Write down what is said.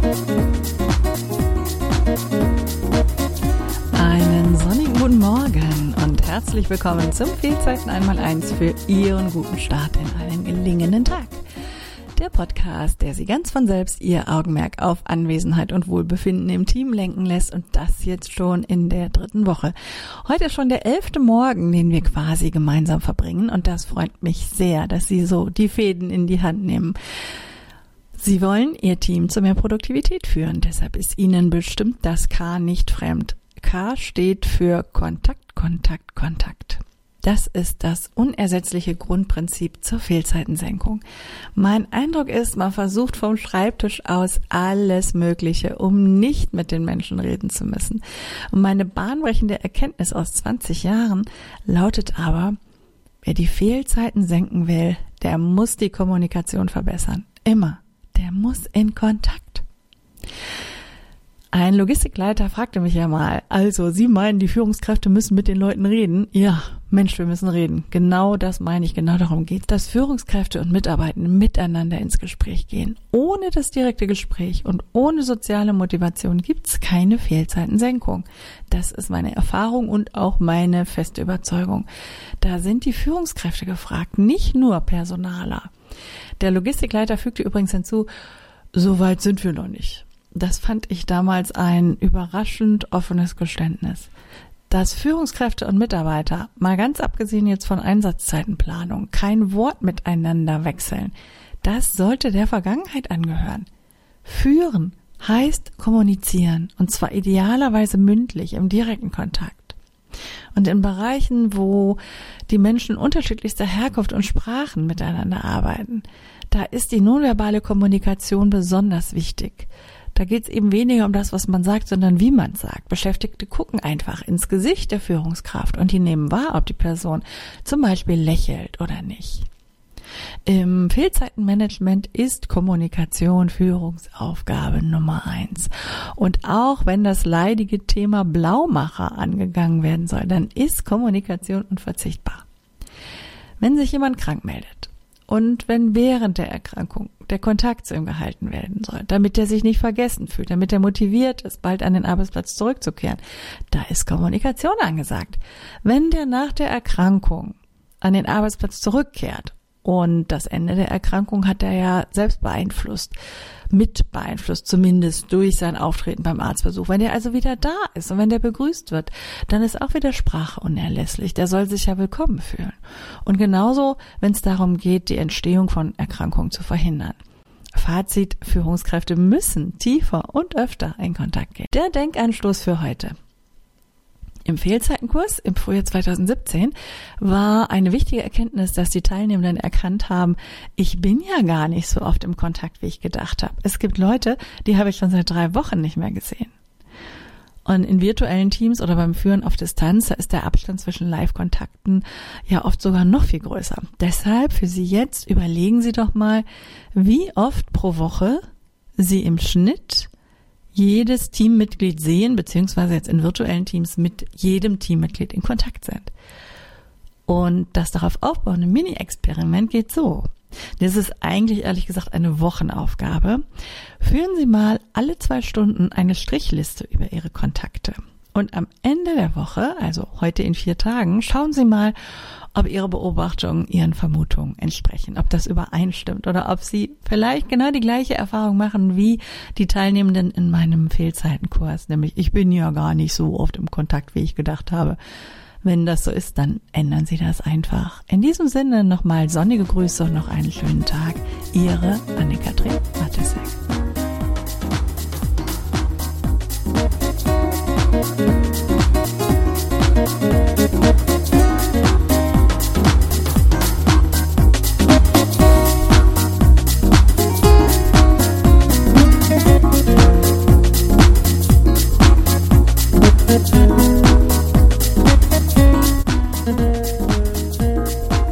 Einen sonnigen guten Morgen und herzlich willkommen zum Fehlzeiten 1x1 für Ihren guten Start in einen gelingenden Tag. Der Podcast, der Sie ganz von selbst Ihr Augenmerk auf Anwesenheit und Wohlbefinden im Team lenken lässt, und das jetzt schon in der 3. Woche. Heute ist schon der 11. Morgen, den wir quasi gemeinsam verbringen, und das freut mich sehr, dass Sie so die Fäden in die Hand nehmen. Sie wollen Ihr Team zu mehr Produktivität führen, deshalb ist Ihnen bestimmt das K nicht fremd. K steht für Kontakt, Kontakt, Kontakt. Das ist das unersetzliche Grundprinzip zur Fehlzeitensenkung. Mein Eindruck ist, man versucht vom Schreibtisch aus alles Mögliche, um nicht mit den Menschen reden zu müssen. Und meine bahnbrechende Erkenntnis aus 20 Jahren lautet aber, wer die Fehlzeiten senken will, der muss die Kommunikation verbessern. Immer. Der muss in Kontakt. Ein Logistikleiter fragte mich ja mal, also Sie meinen, die Führungskräfte müssen mit den Leuten reden? Ja, Mensch, wir müssen reden. Genau das meine ich, genau darum geht es, dass Führungskräfte und Mitarbeitende miteinander ins Gespräch gehen. Ohne das direkte Gespräch und ohne soziale Motivation gibt es keine Fehlzeitensenkung. Das ist meine Erfahrung und auch meine feste Überzeugung. Da sind die Führungskräfte gefragt, nicht nur Personaler. Der Logistikleiter fügte übrigens hinzu, so weit sind wir noch nicht. Das fand ich damals ein überraschend offenes Geständnis. Dass Führungskräfte und Mitarbeiter, mal ganz abgesehen jetzt von Einsatzzeitenplanung, kein Wort miteinander wechseln, das sollte der Vergangenheit angehören. Führen heißt kommunizieren, und zwar idealerweise mündlich, im direkten Kontakt. Und in Bereichen, wo die Menschen unterschiedlichster Herkunft und Sprachen miteinander arbeiten, da ist die nonverbale Kommunikation besonders wichtig. Da geht es eben weniger um das, was man sagt, sondern wie man es sagt. Beschäftigte gucken einfach ins Gesicht der Führungskraft und die nehmen wahr, ob die Person zum Beispiel lächelt oder nicht. Im Fehlzeitenmanagement ist Kommunikation Führungsaufgabe Nummer 1. Und auch wenn das leidige Thema Blaumacher angegangen werden soll, dann ist Kommunikation unverzichtbar. Wenn sich jemand krank meldet und wenn während der Erkrankung der Kontakt zu ihm gehalten werden soll, damit er sich nicht vergessen fühlt, damit er motiviert ist, bald an den Arbeitsplatz zurückzukehren, da ist Kommunikation angesagt. Wenn der nach der Erkrankung an den Arbeitsplatz zurückkehrt, und das Ende der Erkrankung hat er ja selbst mit beeinflusst, zumindest durch sein Auftreten beim Arztbesuch. Wenn der also wieder da ist und wenn der begrüßt wird, dann ist auch wieder Sprache unerlässlich. Der soll sich ja willkommen fühlen. Und genauso, wenn es darum geht, die Entstehung von Erkrankungen zu verhindern. Fazit: Führungskräfte müssen tiefer und öfter in Kontakt gehen. Der Denkanstoß für heute. Im Fehlzeitenkurs im Frühjahr 2017 war eine wichtige Erkenntnis, dass die Teilnehmenden erkannt haben, ich bin ja gar nicht so oft im Kontakt, wie ich gedacht habe. Es gibt Leute, die habe ich schon seit 3 Wochen nicht mehr gesehen. Und in virtuellen Teams oder beim Führen auf Distanz, da ist der Abstand zwischen Live-Kontakten ja oft sogar noch viel größer. Deshalb für Sie jetzt, überlegen Sie doch mal, wie oft pro Woche Sie im Schnitt jedes Teammitglied sehen, beziehungsweise jetzt in virtuellen Teams mit jedem Teammitglied in Kontakt sind. Und das darauf aufbauende Mini-Experiment geht so. Das ist eigentlich, ehrlich gesagt, eine Wochenaufgabe. Führen Sie mal alle 2 Stunden eine Strichliste über Ihre Kontakte. Und am Ende der Woche, also heute in 4 Tagen, schauen Sie mal, ob Ihre Beobachtungen Ihren Vermutungen entsprechen, ob das übereinstimmt oder ob Sie vielleicht genau die gleiche Erfahrung machen wie die Teilnehmenden in meinem Fehlzeitenkurs, nämlich ich bin ja gar nicht so oft im Kontakt, wie ich gedacht habe. Wenn das so ist, dann ändern Sie das einfach. In diesem Sinne nochmal sonnige Grüße und noch einen schönen Tag. Ihre Anne-Kathrin Matysek.